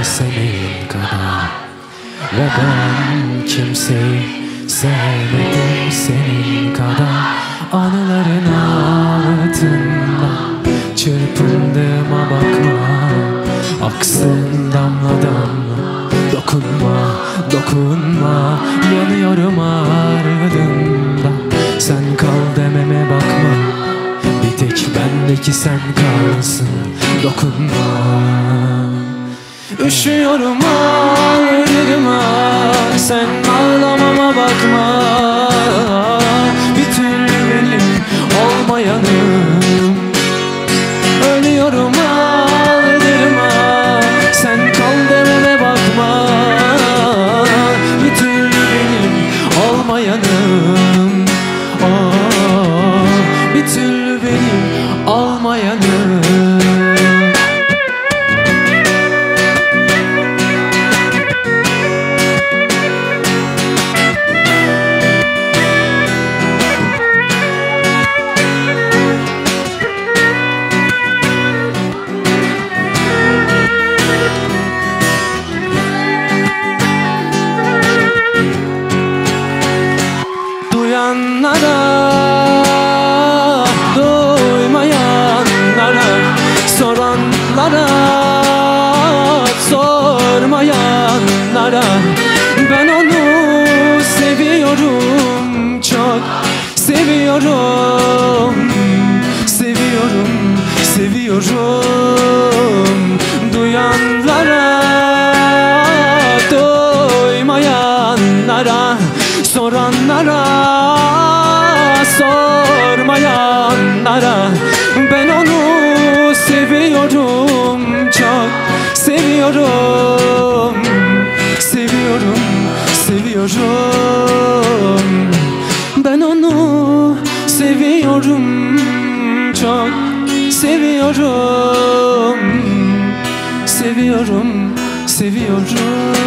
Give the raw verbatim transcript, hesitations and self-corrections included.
senin kadar. Ve ben kimseyi sevmedim senin kadar. Anıların altında çırpındığıma bakma. Aksın damla damla, dokunma, dokunma. Yanıyorum ardında, sen kal dememe bakma. Bir tek bendeki sen kalsın, dokunma. Üşüyorum ardırma, sen ağlamama bakma. Bir türlü benim olmayanım. Ölüyorum aldırma, sen kal dememe bakma. Bir türlü benim olmayanım. Oh, bir türlü benim olmayanım. Duyanlara, duymayanlara, soranlara, sormayanlara. Ben onu seviyorum, çok seviyorum, seviyorum, seviyorum. Duyanlara, duymayanlara, soranlara, sormayanlara. Ben onu seviyorum, çok seviyorum, seviyorum, seviyorum. Ben onu seviyorum, çok seviyorum, seviyorum, seviyorum.